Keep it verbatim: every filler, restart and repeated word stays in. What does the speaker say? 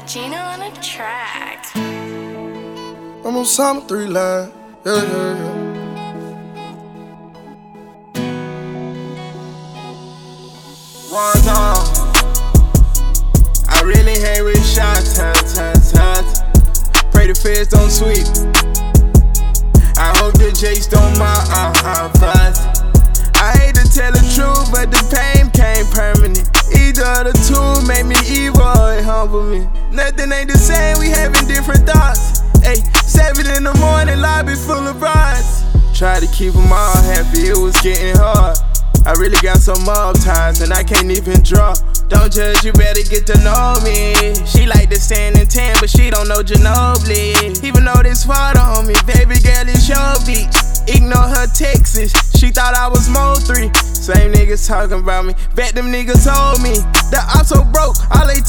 Gina on a track. I'm on Summer three line. Yeah, yeah, yeah. One time, I really hate with shots, shots, shots, shots. Pray the feds don't sweep. I hope the Jakes don't mind, uh-uh, fuss. I hate to tell the truth, but the pain came permanent. Either of the two made me evil or it humbled me. Nothing ain't the same, we having different thoughts. Ayy, seven in the morning, lobby full of brides. Tried to keep them all happy, it was getting hard. I really got some mob ties and I can't even draw. Don't judge, you better get to know me. She like to stand in ten, but she don't know Ginobili. Even though this photo on me, baby girl, it's your beach. Ignore her texts, she thought I was Mo three. Same niggas talking about me, bet them niggas told me that I'm so broke, all they